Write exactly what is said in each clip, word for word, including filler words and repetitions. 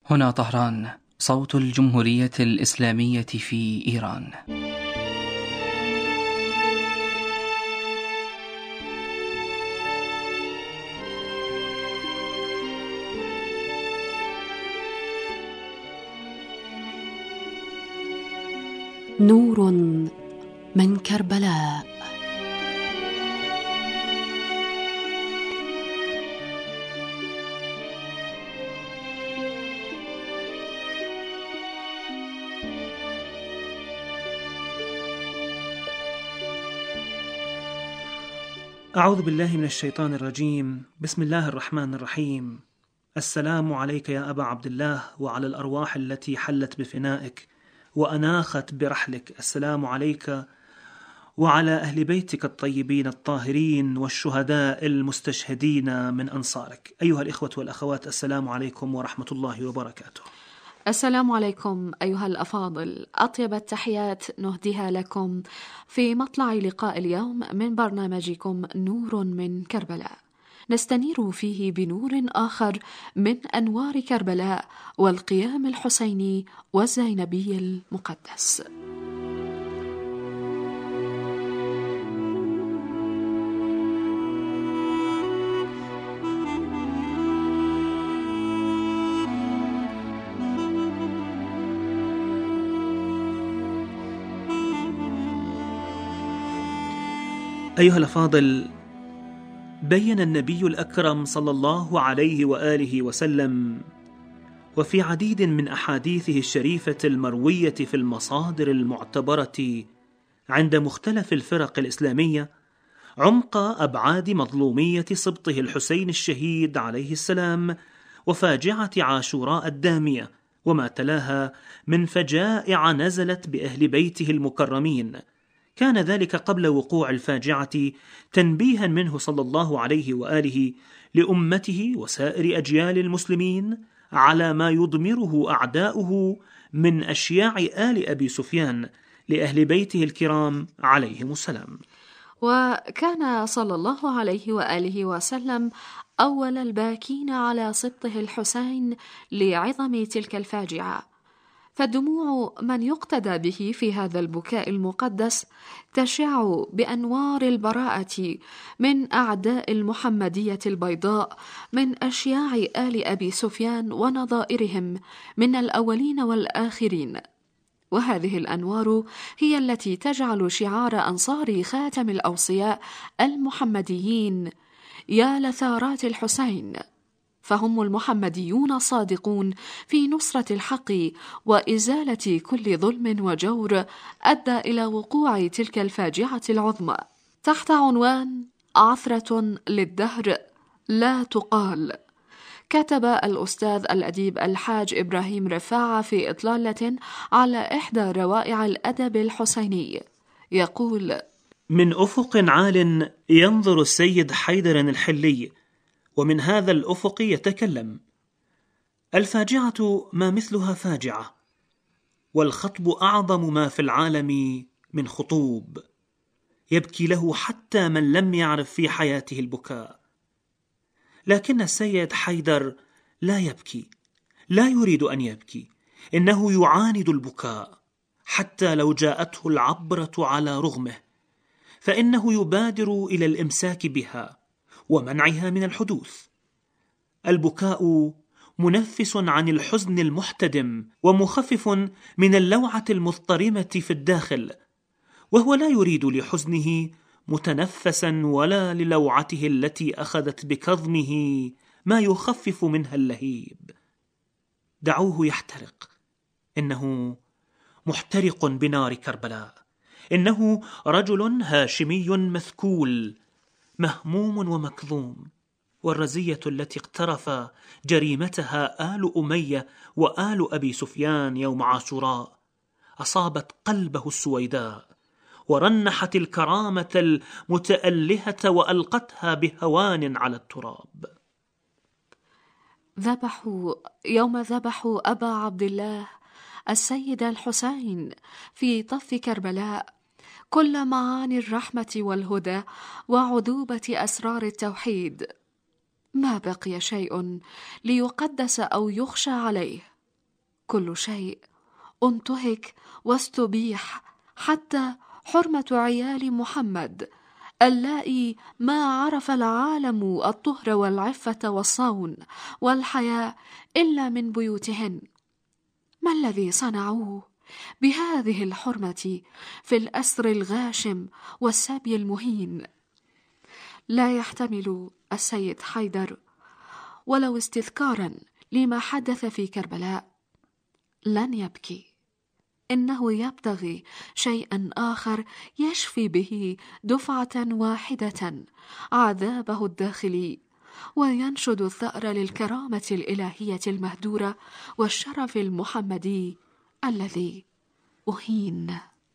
هنا طهران، صوت الجمهورية الإسلامية في إيران. نور من كربلاء. أعوذ بالله من الشيطان الرجيم. بسم الله الرحمن الرحيم. السلام عليك يا أبا عبد الله وعلى الأرواح التي حلت بفنائك وأناخت برحلك. السلام عليك وعلى أهل بيتك الطيبين الطاهرين والشهداء المستشهدين من أنصارك. أيها الإخوة والأخوات، السلام عليكم ورحمة الله وبركاته. السلام عليكم أيها الأفاضل، أطيب التحيات نهديها لكم في مطلع لقاء اليوم من برنامجكم نور من كربلاء، نستنير فيه بنور آخر من أنوار كربلاء والقيام الحسيني والزينبي المقدس. أيها الأفاضل، بين النبي الأكرم صلى الله عليه وآله وسلم وفي عديد من أحاديثه الشريفة المروية في المصادر المعتبرة عند مختلف الفرق الإسلامية عمق أبعاد مظلومية سبطه الحسين الشهيد عليه السلام وفاجعة عاشوراء الدامية وما تلاها من فجائع نزلت بأهل بيته المكرمين. كان ذلك قبل وقوع الفاجعة تنبيها منه صلى الله عليه وآله لأمته وسائر أجيال المسلمين على ما يضمره أعداؤه من أشياع آل أبي سفيان لأهل بيته الكرام عليهم السلام. وكان صلى الله عليه وآله وسلم أول الباكين على سبطه الحسين لعظم تلك الفاجعة، فدموع من يقتدى به في هذا البكاء المقدس تشع بأنوار البراءة من أعداء المحمدية البيضاء من أشياع آل أبي سفيان ونظائرهم من الأولين والآخرين. وهذه الأنوار هي التي تجعل شعار أنصار خاتم الأوصياء المحمديين يا لثارات الحسين، فهم المحمديون الصادقون في نصرة الحق وإزالة كل ظلم وجور أدى إلى وقوع تلك الفاجعة العظمى، تحت عنوان عثرة للدهر لا تقال. كتب الأستاذ الأديب الحاج إبراهيم رفاعة في إطلالة على إحدى روائع الأدب الحسيني يقول: من أفق عال ينظر السيد حيدر الحلي، ومن هذا الأفق يتكلم: الفاجعة ما مثلها فاجعة، والخطب أعظم ما في العالم من خطوب، يبكي له حتى من لم يعرف في حياته البكاء. لكن السيد حيدر لا يبكي، لا يريد أن يبكي، إنه يعاند البكاء حتى لو جاءته العبرة على رغمه، فإنه يبادر إلى الإمساك بها ومنعها من الحدوث. البكاء منفس عن الحزن المحتدم ومخفف من اللوعة المضطرمة في الداخل، وهو لا يريد لحزنه متنفسا ولا للوعته التي أخذت بكظمه ما يخفف منها اللهيب. دعوه يحترق، إنه محترق بنار كربلاء، إنه رجل هاشمي مثكول مهموم ومكظوم، والرزية التي اقترف جريمتها آل أمية وآل أبي سفيان يوم عاشوراء أصابت قلبه السويداء ورنحت الكرامة المتألهة وألقتها بهوان على التراب. ذبحوا يوم ذبحوا أبا عبد الله السيد الحسين في طف كربلاء كل معاني الرحمة والهدى وعذوبة أسرار التوحيد، ما بقي شيء ليقدس أو يخشى عليه، كل شيء انتهك واستبيح، حتى حرمة عيال محمد اللائي ما عرف العالم الطهر والعفة والصون والحياء إلا من بيوتهن. ما الذي صنعوه بهذه الحرمة في الأسر الغاشم والسبي المهين؟ لا يحتمل السيد حيدر ولو استذكارا لما حدث في كربلاء. لن يبكي، إنه يبتغي شيئا آخر يشفي به دفعة واحدة عذابه الداخلي، وينشد الثأر للكرامة الإلهية المهدورة والشرف المحمدي الذي أهين.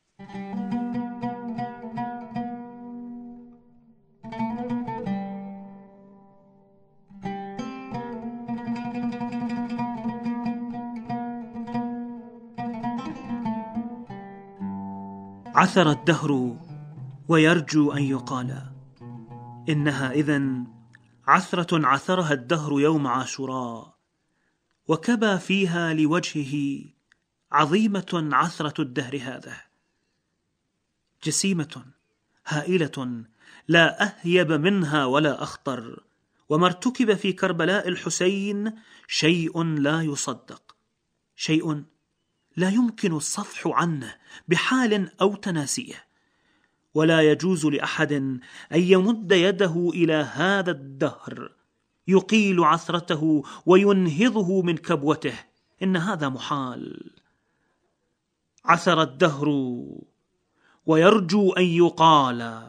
عثر الدهر ويرجو أن يقال إنها إذن عثرة عثرها الدهر يوم عاشوراء، وكبى فيها لوجهه عظيمة عثرة الدهر هذا، جسيمة هائلة لا أهيب منها ولا أخطر. وما ارتكب في كربلاء الحسين شيء لا يصدق، شيء لا يمكن الصفح عنه بحال أو تناسيه، ولا يجوز لأحد أن يمد يده إلى هذا الدهر يقيل عثرته وينهضه من كبوته، إن هذا محال. عثر الدهر ويرجو أن يقال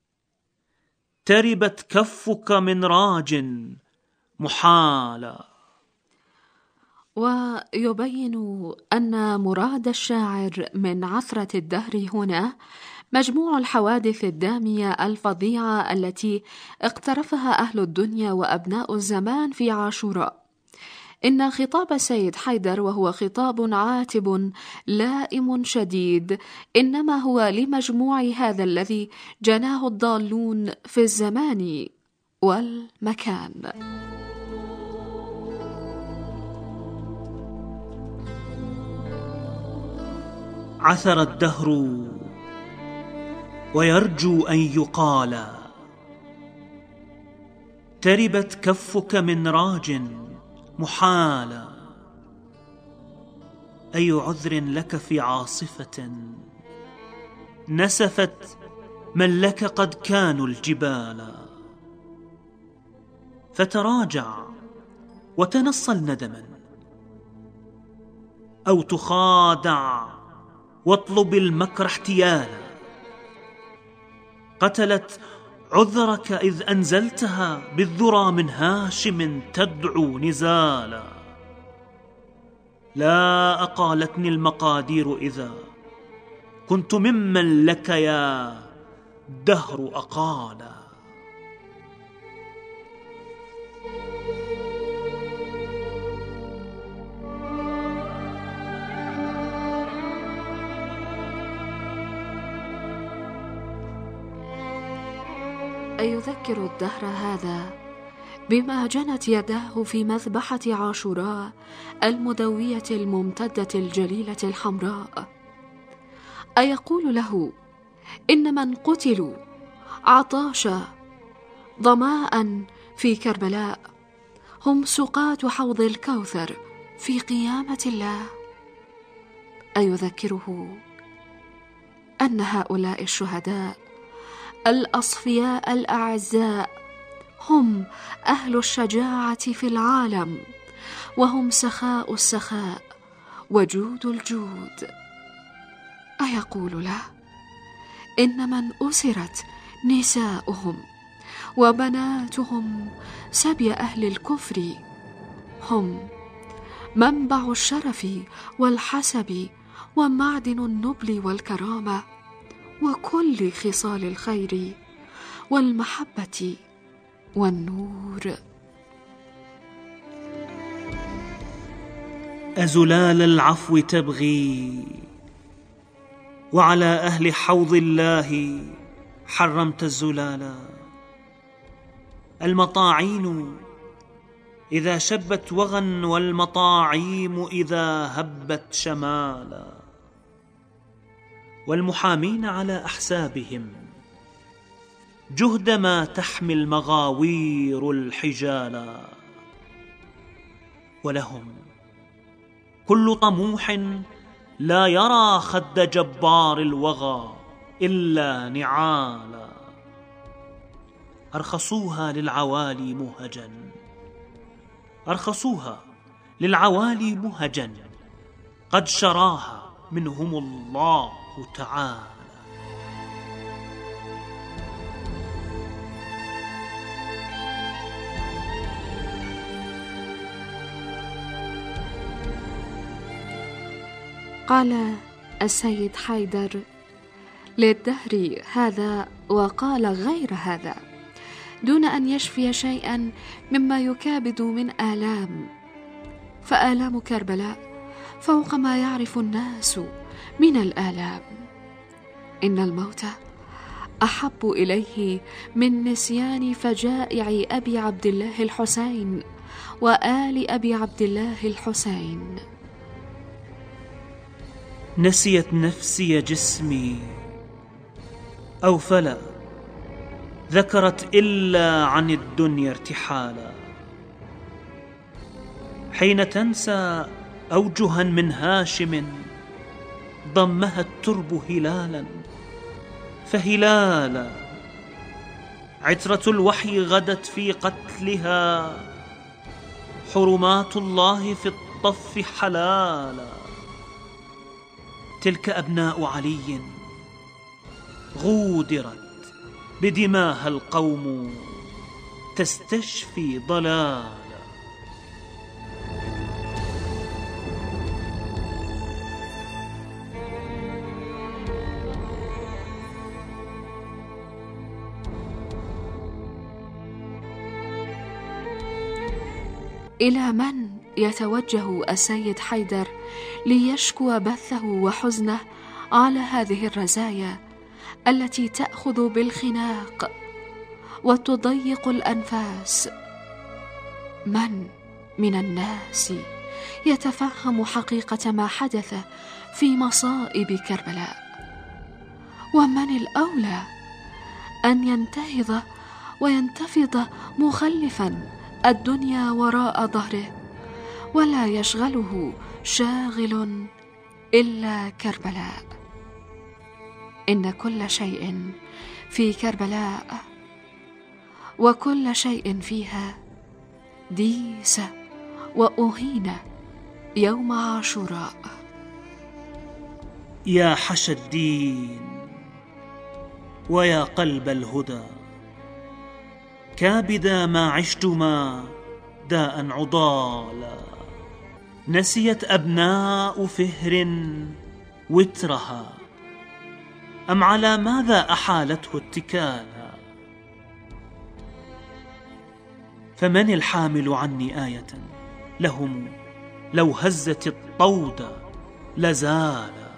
تربت كفك من راج محالا. ويبين أن مراد الشاعر من عثرة الدهر هنا مجموع الحوادث الدامية الفظيعة التي اقترفها أهل الدنيا وأبناء الزمان في عاشوراء. إن خطاب السيد حيدر، وهو خطاب عاتب لائم شديد، إنما هو لمجموع هذا الذي جناه الضالون في الزمان والمكان. عثر الدهر ويرجو أن يقال تربت كفك من راج محالا. أي عذر لك في عاصفة نسفت من لك قد كانوا الجبال؟ فتراجع وتنصل ندما، أو تخادع واطلب المكر احتيالا. قتلت عذرك إذ أنزلتها بالذرى من هاشم تدعو نزالا. لا أقالتني المقادير إذا كنت ممن لك يا دهر أقالا. أيذكر الدهر هذا بما جنت يداه في مذبحة عاشوراء المدوية الممتدة الجليلة الحمراء؟ أيقول له إن من قتلوا عطاشا ظماء في كربلاء هم سقاة حوض الكوثر في قيامة الله؟ أيذكره أن هؤلاء الشهداء الأصفياء الأعزاء هم أهل الشجاعة في العالم، وهم سخاء السخاء وجود الجود؟ أيقول له إن من أسرت نساؤهم وبناتهم سبي أهل الكفر هم منبع الشرف والحسب ومعدن النبل والكرامة وكل خصال الخير والمحبة والنور؟ أزلال العفو تبغي وعلى أهل حوض الله حرمت الزلالا. المطاعين إذا شبت وغى والمطاعيم إذا هبت شمالا، والمحامين على أحسابهم جهدما تحمي المغاوير الحجالا، ولهم كل طموح لا يرى خد جبار الوغى إلا نعالا، أرخصوها للعوالي مهجا، أرخصوها للعوالي مهجا، قد شراها منهم الله تعالى. قال السيد حيدر للدهر هذا وقال غير هذا، دون أن يشفي شيئا مما يكابد من آلام، فآلام كربلاء فوق ما يعرف الناس من الآلام. إن الموت أحب إليه من نسيان فجائع أبي عبد الله الحسين وآل أبي عبد الله الحسين. نسيت نفسي جسمي أو فلا ذكرت إلا عن الدنيا ارتحالا، حين تنسى أوجها من هاشم ضمها الترب هلالا فهلالا، عترة الوحي غدت في قتلها، حرمات الله في الطف حلالا، تلك أبناء علي غودرت بدماها القوم تستشفي ضلالا. إلى من يتوجه السيد حيدر ليشكو بثه وحزنه على هذه الرزايا التي تأخذ بالخناق وتضيق الأنفاس؟ من من الناس يتفهم حقيقة ما حدث في مصائب كربلاء؟ ومن الأولى أن ينتهض وينتفض مخلفا الدنيا وراء ظهره ولا يشغله شاغل إلا كربلاء؟ إن كل شيء في كربلاء وكل شيء فيها ديس وأهين يوم عاشوراء. يا حشى الدين ويا قلب الهدى، كابدا ما عشتما داء عضالا، نسيت أبناء فهر وترها أم على ماذا أحالته اتكالا؟ فمن الحامل عني آية لهم لو هزت الطود لزالا.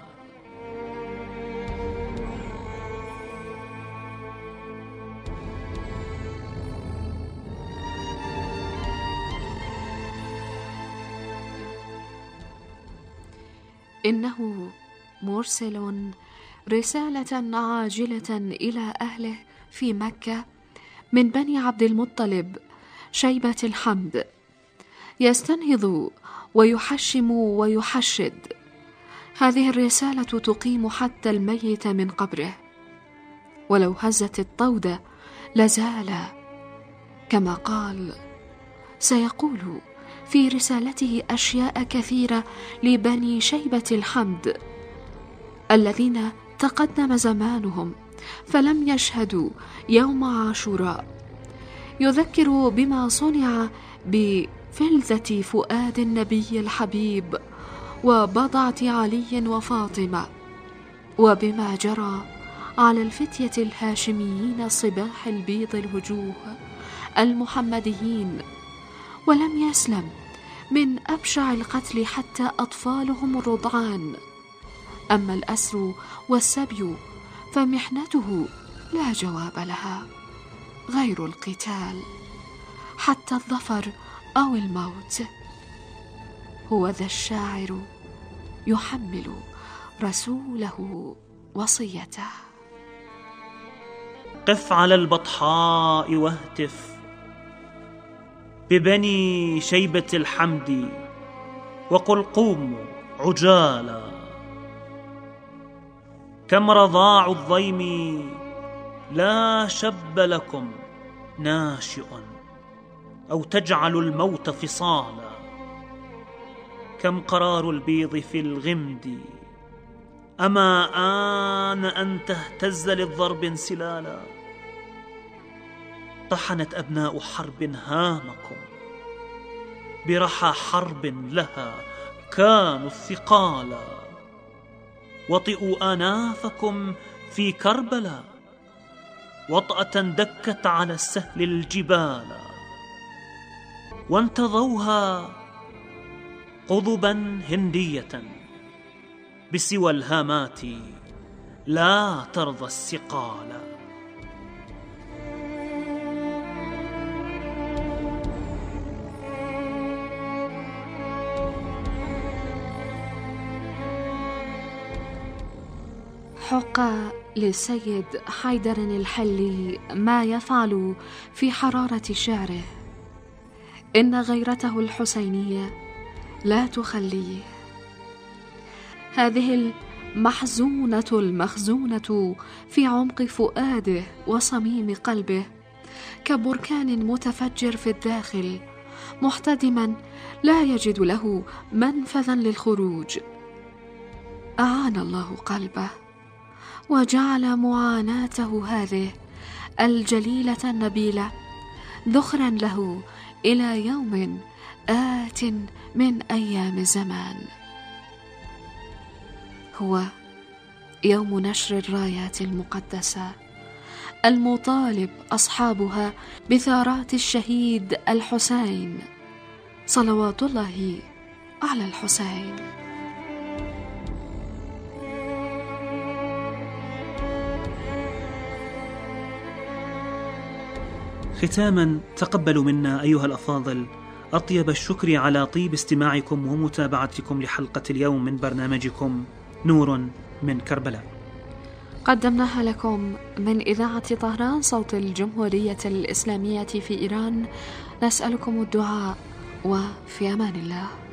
إنه مرسل رسالة عاجلة إلى أهله في مكة من بني عبد المطلب شيبة الحمد، يستنهض ويحشم ويحشد. هذه الرسالة تقيم حتى الميت من قبره، ولو هزت الطود لزال، كما قال سيقول في رسالته أشياء كثيرة لبني شيبة الحمد الذين تقدم زمانهم فلم يشهدوا يوم عاشوراء، يذكر بما صنع بفلذة فؤاد النبي الحبيب وبضعة علي وفاطمة، وبما جرى على الفتية الهاشميين صباح البيض الوجوه المحمديين، ولم يسلم من أبشع القتل حتى أطفالهم الرضعان. أما الأسر والسبي فمحنته لا جواب لها غير القتال، حتى الظفر أو الموت. هو ذا الشاعر يحمل رسوله وصيته. قف على البطحاء واهتف ببني شيبة الحمد وقل قوموا عجالا. كم رضاع الضيم لا شب لكم ناشئ أو تجعل الموت فصالا. كم قرار البيض في الغمد أما آن أن تهتز للضرب انسلالا. طحنت أبناء حرب هامكم برحى حرب لها كانوا الثقالا. وطئوا آنافكم في كربلا وطأة دكت على السهل الجبالا. وانتضوها قضبا هندية بسوى الهامات لا ترضى السقالا. حق للسيد حيدر الحلي ما يفعل في حرارة شعره. إن غيرته الحسينية لا تخليه. هذه المحزونة المخزونة في عمق فؤاده وصميم قلبه كبركان متفجر في الداخل محتدما لا يجد له منفذا للخروج. أعان الله قلبه وجعل معاناته هذه الجليلة النبيلة ذخرا له إلى يوم آت من أيام الزمان. هو يوم نشر الرايات المقدسة المطالب أصحابها بثارات الشهيد الحسين صلوات الله على الحسين. ختاما تقبلوا منا أيها الأفاضل أطيب الشكر على طيب استماعكم ومتابعتكم لحلقة اليوم من برنامجكم نور من كربلاء. قدمناها لكم من إذاعة طهران صوت الجمهورية الإسلامية في إيران. نسألكم الدعاء وفي أمان الله.